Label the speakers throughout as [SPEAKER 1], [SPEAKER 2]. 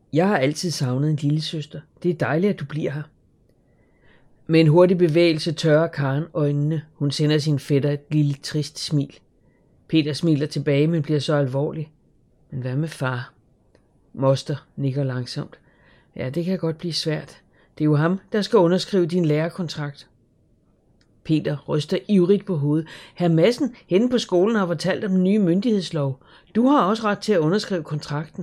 [SPEAKER 1] Jeg har altid savnet en lillesøster. Det er dejligt, at du bliver her. Med en hurtig bevægelse tørrer Karen øjnene. Hun sender sin fætter et lille trist smil. Peter smiler tilbage, men bliver så alvorlig. Men hvad med far? Moster nikker langsomt. Ja, det kan godt blive svært. Det er jo ham, der skal underskrive din lærerkontrakt. Peter ryster ivrigt på hovedet. Hr. Madsen henne på skolen har fortalt om den nye myndighedslov. Du har også ret til at underskrive kontrakten.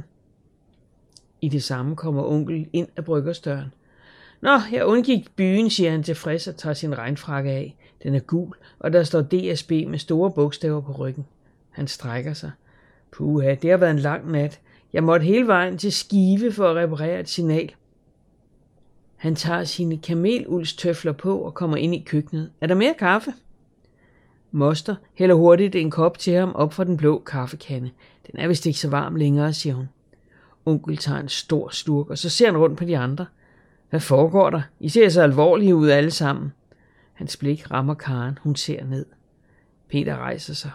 [SPEAKER 1] I det samme kommer onkel ind af bryggersdøren. Nå, jeg undgik byen, siger han tilfreds og tager sin regnfrakke af. Den er gul, og der står DSB med store bogstaver på ryggen. Han strækker sig. Puha, det har været en lang nat. Jeg måtte hele vejen til Skive for at reparere et signal. Han tager sine kameluldstøfler på og kommer ind i køkkenet. Er der mere kaffe? Moster hælder hurtigt en kop til ham op fra den blå kaffekande. Den er vist ikke så varm længere, siger hun. Onkel tager en stor slurk, og så ser han rundt på de andre. Hvad foregår der? I ser så alvorlige ud alle sammen. Hans blik rammer Karen. Hun ser ned. Peter rejser sig.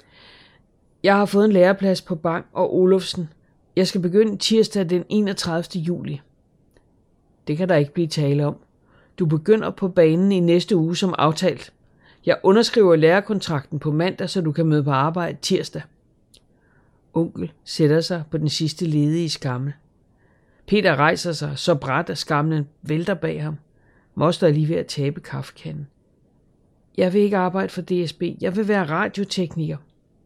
[SPEAKER 1] Jeg har fået en læreplads på Bang og Olufsen. Jeg skal begynde tirsdag den 31. juli. Det kan der ikke blive tale om. Du begynder på banen i næste uge som aftalt. Jeg underskriver lærerkontrakten på mandag, så du kan møde på arbejde tirsdag. Onkel sætter sig på den sidste ledige skammel. Peter rejser sig så brat, at skamlen vælter bag ham. Moster er lige ved at tabe kaffekanden. Jeg vil ikke arbejde for DSB. Jeg vil være radiotekniker.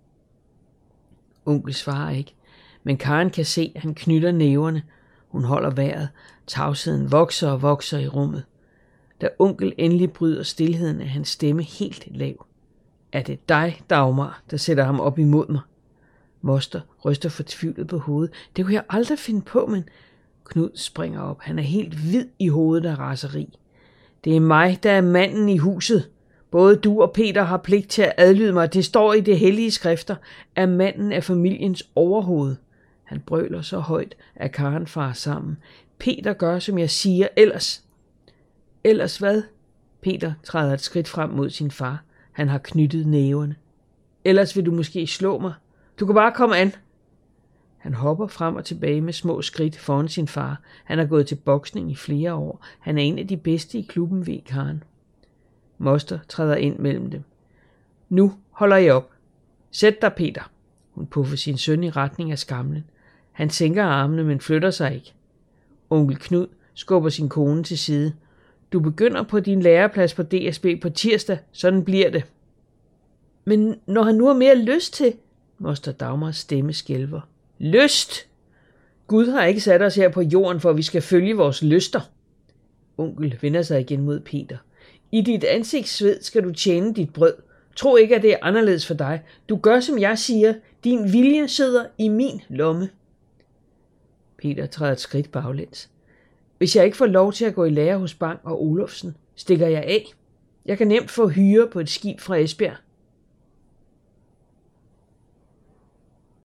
[SPEAKER 1] Onkel svarer ikke, men Karen kan se, at han knytter næverne. Hun holder vejret. Tavsheden vokser og vokser i rummet. Da onkel endelig bryder stilheden, er hans stemme helt lav. Er det dig, Dagmar, der sætter ham op imod mig? Moster ryster fortvivlet på hovedet. Det kunne jeg aldrig finde på, men... Knud springer op. Han er helt hvid i hovedet af raseri. Det er mig, der er manden i huset. Både du og Peter har pligt til at adlyde mig. Det står i det hellige skrifter, at manden er familiens overhoved. Han brøler så højt, at Karen farer sammen. Peter gør, som jeg siger, ellers... Ellers hvad? Peter træder et skridt frem mod sin far. Han har knyttet næverne. Ellers vil du måske slå mig. Du kan bare komme an. Han hopper frem og tilbage med små skridt foran sin far. Han har gået til boksning i flere år. Han er en af de bedste i klubben, ved Karen. Moster træder ind mellem dem. Nu holder jeg op. Sæt dig, Peter. Hun puffer sin søn i retning af skamlen. Han sænker armene, men flytter sig ikke. Onkel Knud skubber sin kone til side. Du begynder på din læreplads på DSB på tirsdag. Sådan bliver det. Men når han nu har mere lyst til... Moster Dagmars stemme skælver. Lyst! Gud har ikke sat os her på jorden, for at vi skal følge vores lyster. Onkel vender sig igen mod Peter. I dit ansigtssved skal du tjene dit brød. Tro ikke, at det er anderledes for dig. Du gør, som jeg siger. Din vilje sidder i min lomme. Peter træder et skridt baglæns. Hvis jeg ikke får lov til at gå i lære hos Bang og Olufsen, stikker jeg af. Jeg kan nemt få hyre på et skib fra Esbjerg.